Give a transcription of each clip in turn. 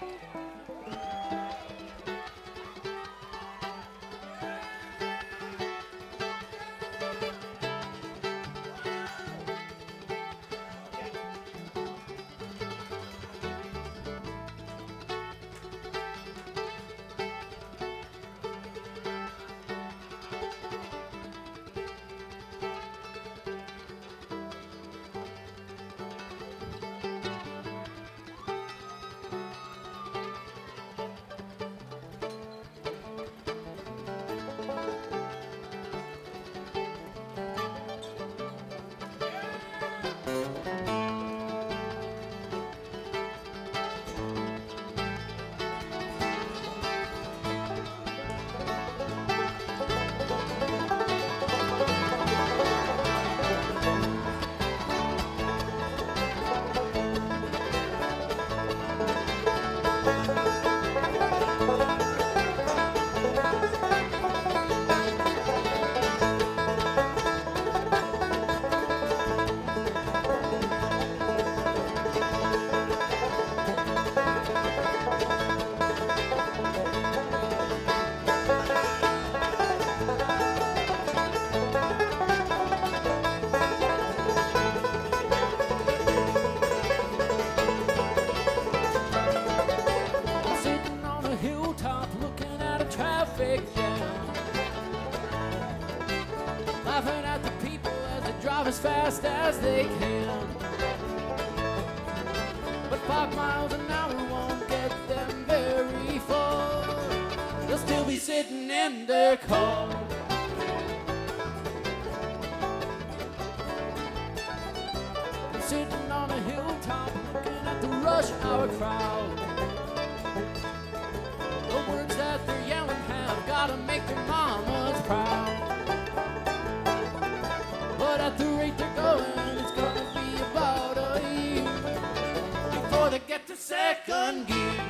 Laughing at the people as they drive as fast as they can. But 5 miles an hour won't get them very far. They'll still be sitting in their car. Sitting on a hilltop looking at the rush hour crowd. The words that they're yelling have gotta make their mamas proud. But at the rate they're going, it's gonna be about a year before they get to second gear.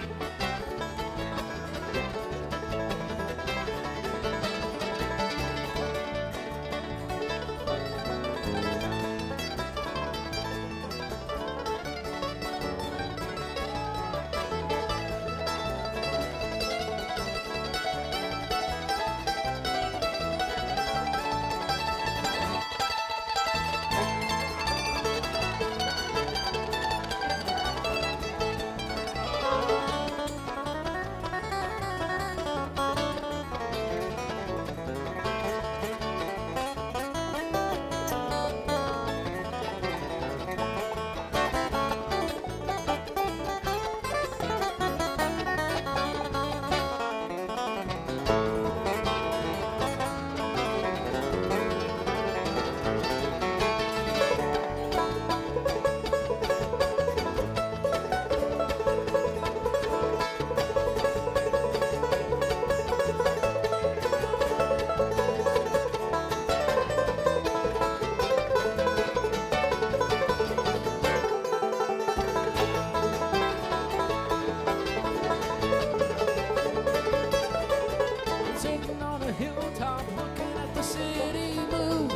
Hilltop looking at the city move.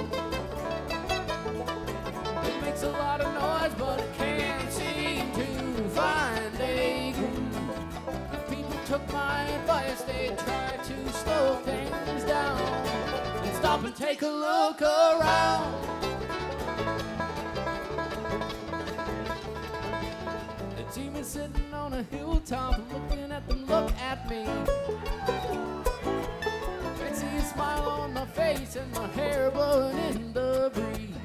It makes a lot of noise, but it can't seem to find a groove. If people took my advice, they'd try to slow things down and stop and take a look around. They'd see me sitting on a hilltop looking at them look at me. See a smile on my face and my hair blowing in the breeze.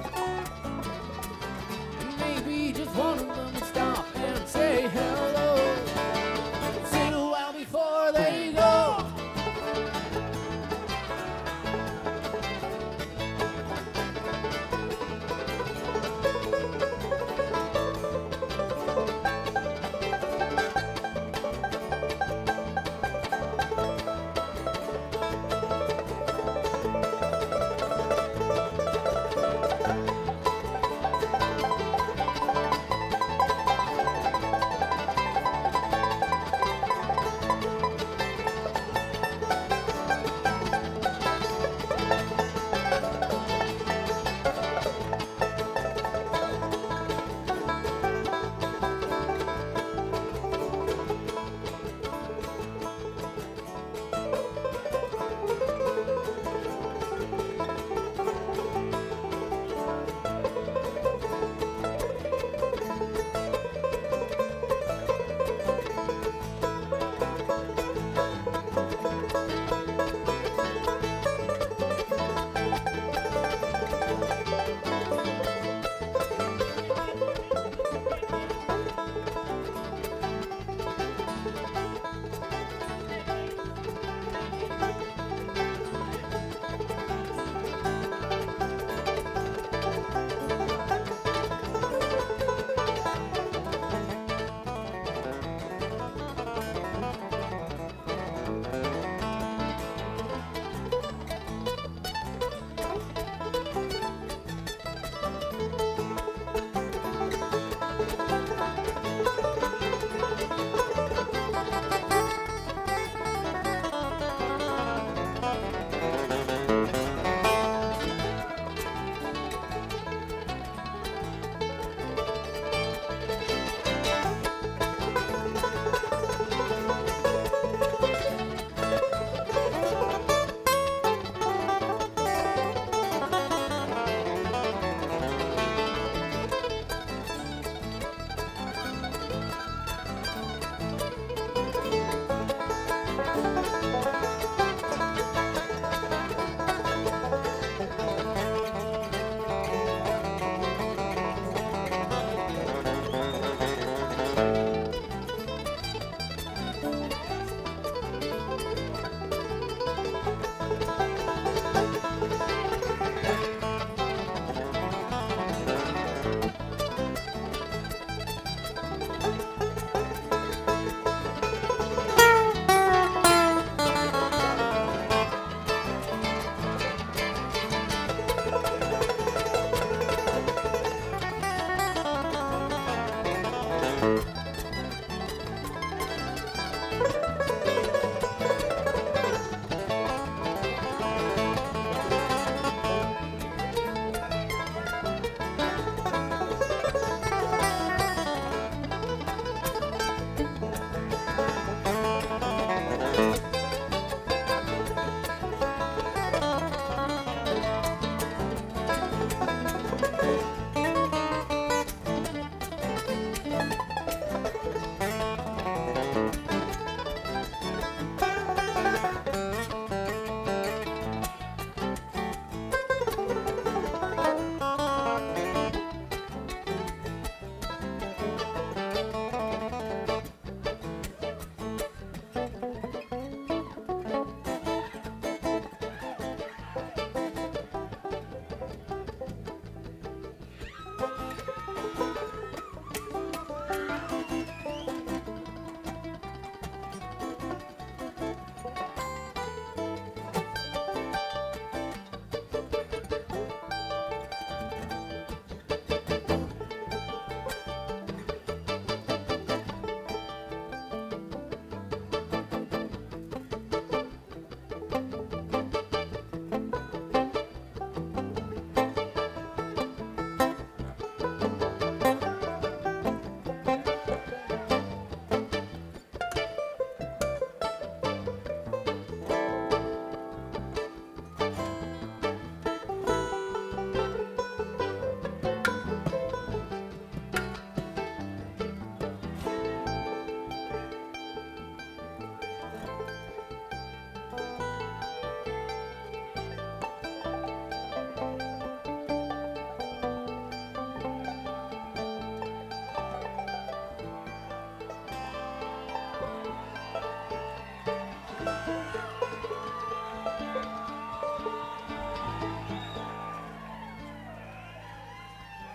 Maybe just one of them would stop and say hello. Sit a while before they go.